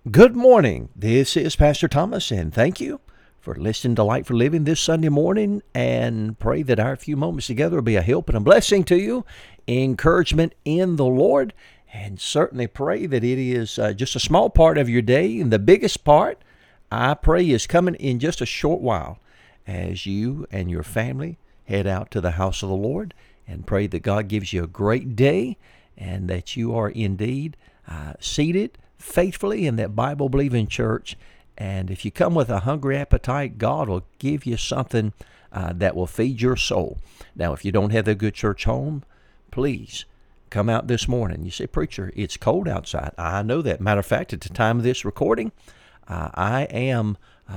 Good morning. This is Pastor Thomas, and thank you for listening to Light for Living this Sunday morning. And pray that our few moments together will be a help and a blessing to you, encouragement in the Lord, and certainly pray that it is just a small part of your day. And the biggest part, I pray, is coming in just a short while as you and your family head out to the house of the Lord. And pray that God gives you a great day and that you are indeed seated faithfully in that Bible-believing church. And if you come with a hungry appetite, God will give you something that will feed your soul. Now, if you don't have a good church home, please come out this morning. You say, "Preacher, it's cold outside." I know that. Matter of fact, at the time of this recording, I am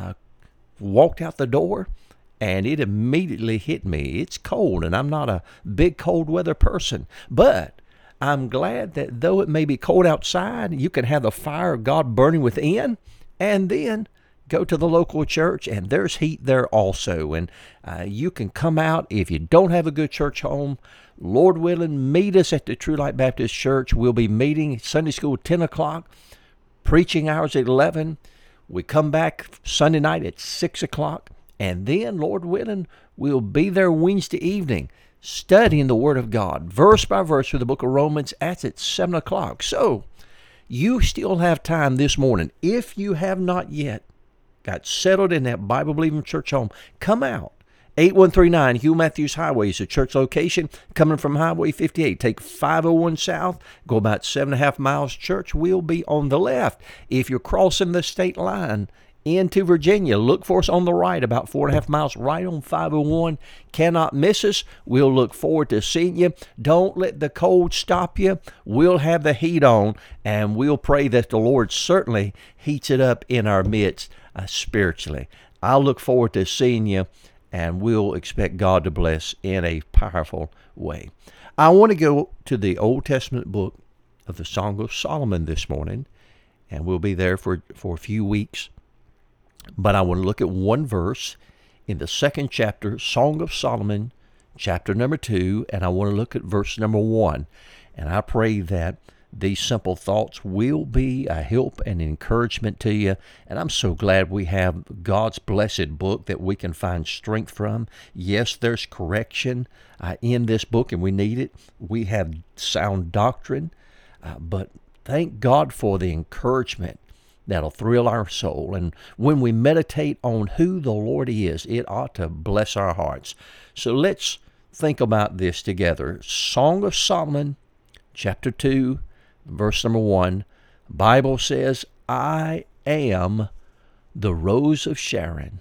walked out the door, and it immediately hit me. It's cold, and I'm not a big cold weather person. But I'm glad that though it may be cold outside, you can have the fire of God burning within, and then go to the local church, and there's heat there also. And you can come out if you don't have a good church home. Lord willing, meet us at the True Light Baptist Church. We'll be meeting Sunday school at 10 o'clock, preaching hours at 11. We come back Sunday night at 6 o'clock, and then, Lord willing, we'll be there Wednesday evening, studying the Word of God, verse by verse through the book of Romans. That's at 7 o'clock. So, you still have time this morning. If you have not yet got settled in that Bible-believing church home, come out. 8139 Hugh Matthews Highway is the church location. Coming from Highway 58, take 501 south, go about 7.5 miles. Church will be on the left. If you're crossing the state line into Virginia, look for us on the right, about 4.5 miles, right on 501. Cannot miss us. We'll look forward to seeing you. Don't let the cold stop you. We'll have the heat on, and we'll pray that the Lord certainly heats it up in our midst spiritually. I'll look forward to seeing you, and we'll expect God to bless in a powerful way. I want to go to the Old Testament book of the Song of Solomon this morning, and we'll be there for a few weeks. But I want to look at one verse in the second chapter, Song of Solomon, chapter number 2, and I want to look at verse number 1. And I pray that these simple thoughts will be a help and encouragement to you. And I'm so glad we have God's blessed book that we can find strength from. Yes, there's correction in this book, and we need it. We have sound doctrine, but thank God for the encouragement that'll thrill our soul. And when we meditate on who the Lord is, it ought to bless our hearts. So let's think about this together. Song of Solomon, chapter 2, verse number 1. Bible says, "I am the rose of Sharon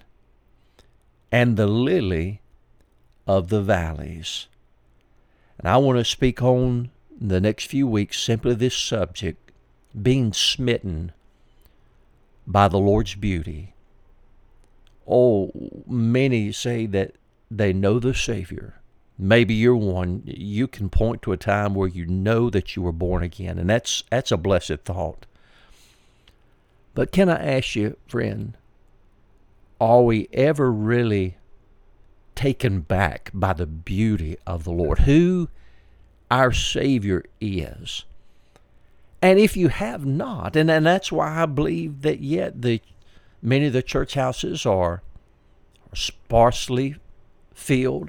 and the lily of the valleys." And I want to speak on the next few weeks simply this subject, being smitten by the Lord's beauty. Oh, many say that they know the Savior. Maybe you're one. You can point to a time where you know that you were born again, and that's a blessed thought. But can I ask you, friend, are we ever really taken back by the beauty of the Lord, who our Savior is? And if you have not, and that's why I believe that yet many of the church houses are sparsely filled,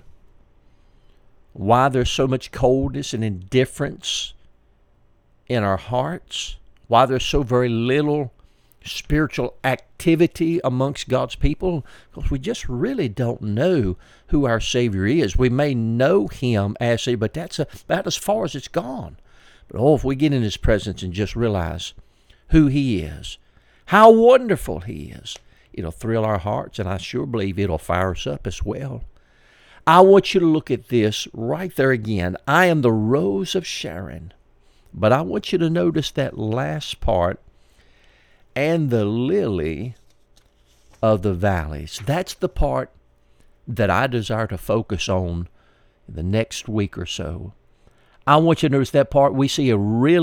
why there's so much coldness and indifference in our hearts, why there's so very little spiritual activity amongst God's people, because we just really don't know who our Savior is. We may know Him as Savior, but that's about as far as it's gone. But if we get in His presence and just realize who He is, how wonderful He is, it'll thrill our hearts, and I sure believe it'll fire us up as well. I want you to look at this right there again. I am the rose of Sharon. But I want you to notice that last part, and the lily of the valleys. That's the part that I desire to focus on the next week or so. I want you to notice that part. We see a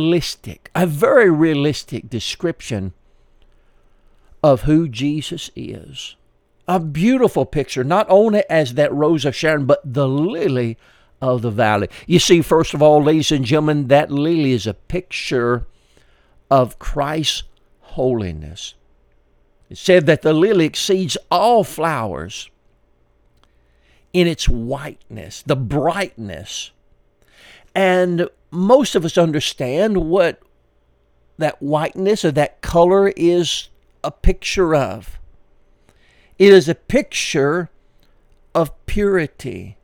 very realistic description of who Jesus is. A beautiful picture, not only as that rose of Sharon, but the lily of the valley. You see, first of all, ladies and gentlemen, that lily is a picture of Christ's holiness. It said that the lily exceeds all flowers in its whiteness, the brightness. And most of us understand what that whiteness or that color is a picture of. It is a picture of purity.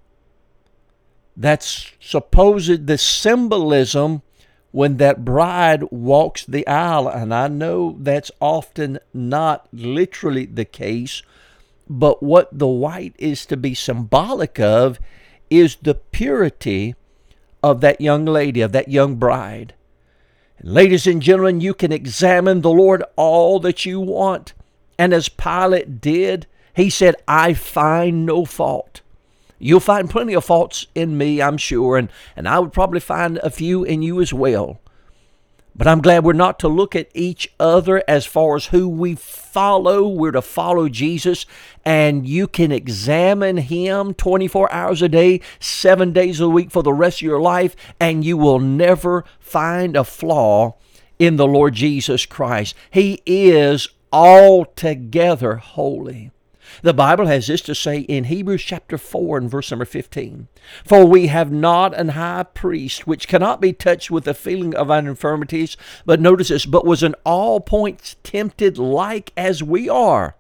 That's supposed the symbolism when that bride walks the aisle. And I know that's often not literally the case, but what the white is to be symbolic of is the purity of that young lady, of that young bride. And ladies and gentlemen, you can examine the Lord all that you want. And as Pilate did, he said, I find no fault. You'll find plenty of faults in me, I'm sure, and I would probably find a few in you as well. But I'm glad we're not to look at each other as far as who we follow. We're to follow Jesus, and you can examine Him 24 hours a day, 7 days a week for the rest of your life, and you will never find a flaw in the Lord Jesus Christ. He is altogether holy. The Bible has this to say in Hebrews chapter 4 and verse number 15. For we have not an high priest which cannot be touched with the feeling of our infirmities, but notice this, but was in all points tempted like as we are,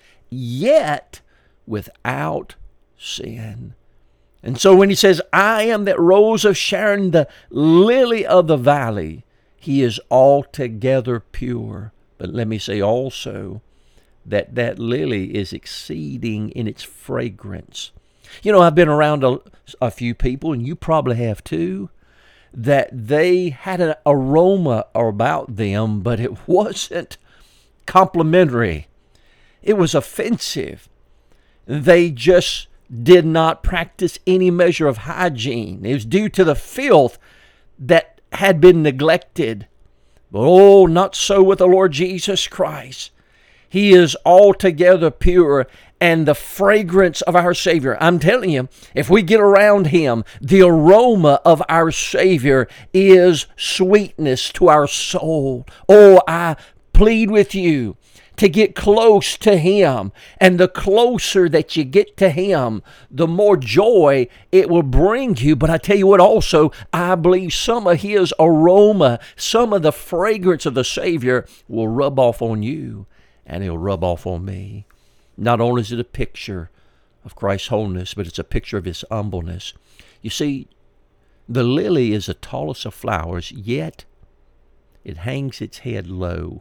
yet without sin. And so when he says, I am that rose of Sharon, the lily of the valley, he is altogether pure. But let me say also, that lily is exceeding in its fragrance. You know, I've been around a few people, and you probably have too, that they had an aroma about them, but it wasn't complimentary. It was offensive. They just did not practice any measure of hygiene. It was due to the filth that had been neglected. But oh, not so with the Lord Jesus Christ. He is altogether pure, and the fragrance of our Savior. I'm telling you, if we get around Him, the aroma of our Savior is sweetness to our soul. Oh, I plead with you to get close to Him. And the closer that you get to Him, the more joy it will bring you. But I tell you what also, I believe some of His aroma, some of the fragrance of the Savior will rub off on you. And it'll rub off on me. Not only is it a picture of Christ's holiness, but it's a picture of His humbleness. You see, the lily is the tallest of flowers, yet it hangs its head low.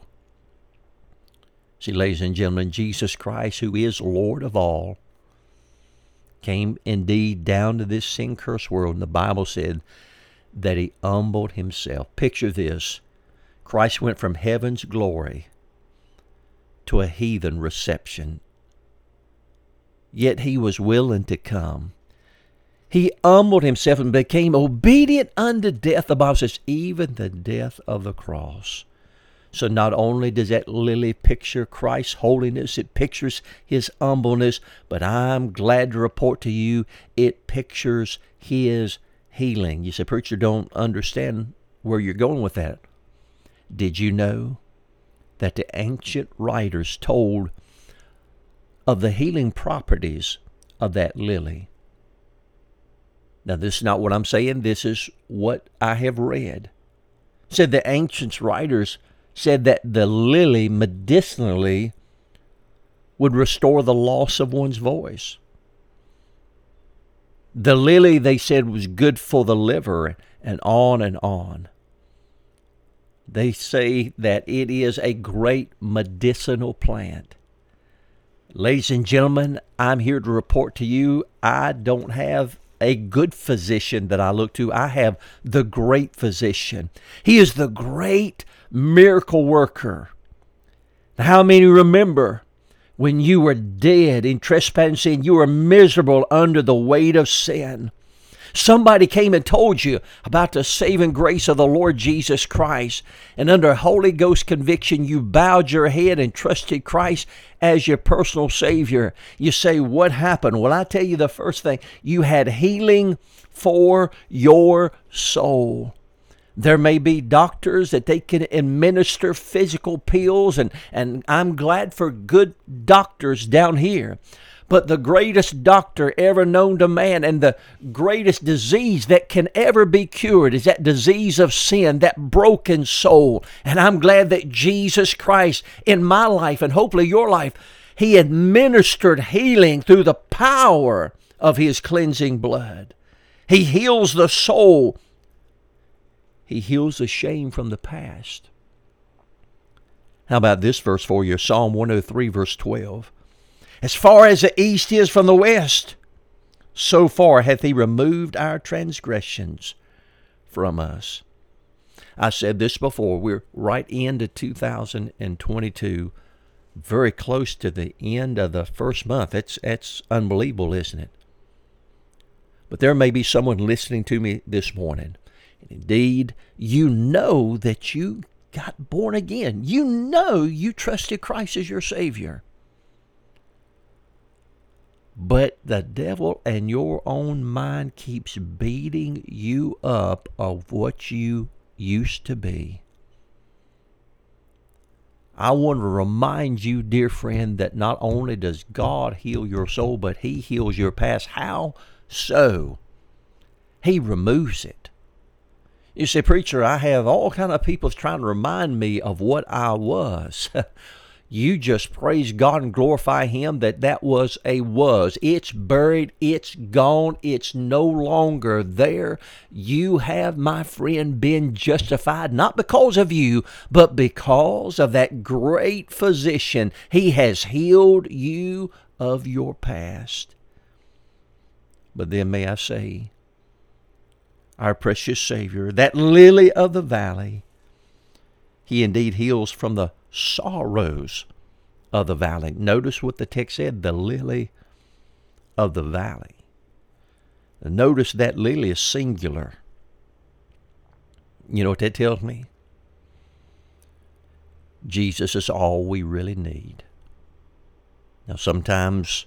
See, ladies and gentlemen, Jesus Christ, who is Lord of all, came indeed down to this sin-cursed world, and the Bible said that He humbled Himself. Picture this. Christ went from heaven's glory to a heathen reception. Yet He was willing to come. He humbled Himself and became obedient unto death. The Bible says, even the death of the cross. So not only does that lily picture Christ's holiness, it pictures His humbleness, but I'm glad to report to you, it pictures His healing. You say, preacher, don't understand where you're going with that. Did you know that the ancient writers told of the healing properties of that lily? Now, this is not what I'm saying. This is what I have read. Said the ancient writers said that the lily medicinally would restore the loss of one's voice. The lily, they said, was good for the liver, and on and on. They say that it is a great medicinal plant. Ladies and gentlemen, I'm here to report to you, I don't have a good physician that I look to. I have the great physician. He is the great miracle worker. Now, how many remember when you were dead in trespass and sin, you were miserable under the weight of sin? Somebody came and told you about the saving grace of the Lord Jesus Christ. And under Holy Ghost conviction, you bowed your head and trusted Christ as your personal Savior. You say, what happened? Well, I tell you the first thing, you had healing for your soul. There may be doctors that they can administer physical pills, and I'm glad for good doctors down here. But the greatest doctor ever known to man and the greatest disease that can ever be cured is that disease of sin, that broken soul. And I'm glad that Jesus Christ in my life and hopefully your life, He administered healing through the power of His cleansing blood. He heals the soul. He heals the shame from the past. How about this verse for you? Psalm 103, verse 12. As far as the east is from the west, so far hath He removed our transgressions from us. I said this before. We're right into 2022, very close to the end of the first month. That's unbelievable, isn't it? But there may be someone listening to me this morning. Indeed, you know that you got born again. You know you trusted Christ as your Savior. But the devil and your own mind keeps beating you up of what you used to be. I want to remind you, dear friend, that not only does God heal your soul, but He heals your past. How so? He removes it. You say, preacher, I have all kind of people trying to remind me of what I was. You just praise God and glorify Him that was a was. It's buried. It's gone. It's no longer there. You have, my friend, been justified, not because of you, but because of that great physician. He has healed you of your past. But then may I say, our precious Savior, that lily of the valley, He indeed heals from the sorrows of the valley. Notice what the text said, the lily of the valley. Notice that lily is singular. You know what that tells me? Jesus is all we really need. Now sometimes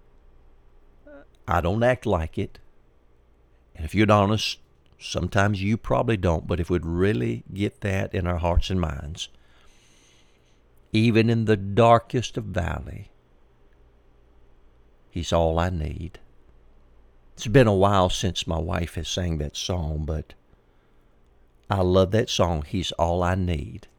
I don't act like it. And if you're honest, sometimes you probably don't, but if we'd really get that in our hearts and minds, even in the darkest of valley, He's all I need. It's been a while since my wife has sang that song, but I love that song, He's All I Need.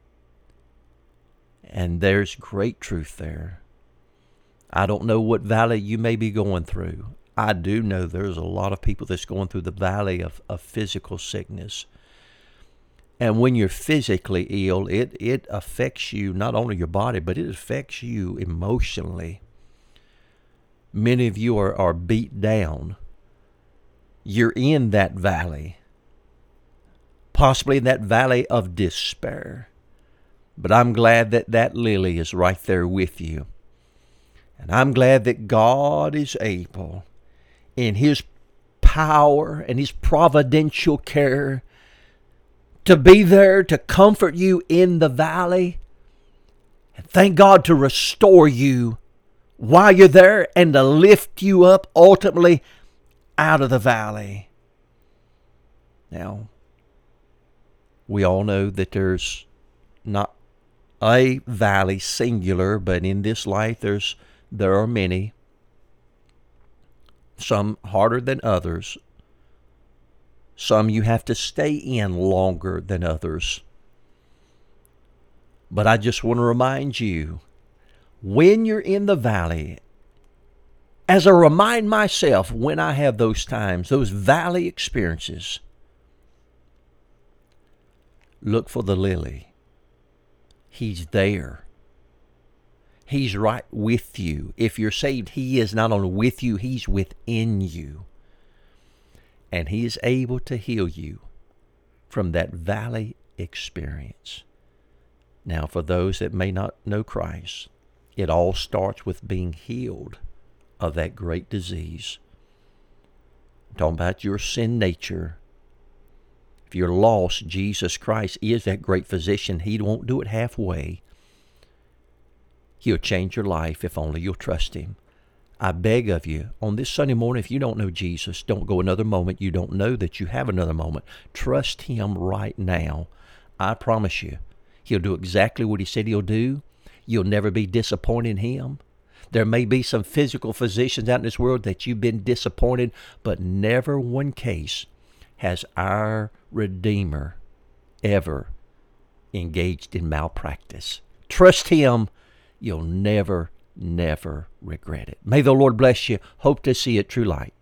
And there's great truth there. I don't know what valley you may be going through. I do know there's a lot of people that's going through the valley of physical sickness. And when you're physically ill, it affects you, not only your body, but it affects you emotionally. Many of you are beat down. You're in that valley, possibly in that valley of despair. But I'm glad that lily is right there with you. And I'm glad that God is able, in His power and His providential care, to be there to comfort you in the valley. And thank God to restore you while you're there and to lift you up ultimately out of the valley. Now, we all know that there's not a valley singular, but in this life there are many, some harder than others. Some you have to stay in longer than others. But I just want to remind you, when you're in the valley, as I remind myself when I have those times, those valley experiences, look for the lily. He's there. He's right with you. If you're saved, He is not only with you, He's within you. And He is able to heal you from that valley experience. Now, for those that may not know Christ, it all starts with being healed of that great disease. I'm talking about your sin nature. If you're lost, Jesus Christ is that great physician. He won't do it halfway. He'll change your life if only you'll trust Him. I beg of you, on this Sunday morning, if you don't know Jesus, don't go another moment. You don't know that you have another moment. Trust Him right now. I promise you, He'll do exactly what He said He'll do. You'll never be disappointed in Him. There may be some physical physicians out in this world that you've been disappointed, but never one case has our Redeemer ever engaged in malpractice. Trust Him. You'll never regret it. May the Lord bless you. Hope to see you at True Light.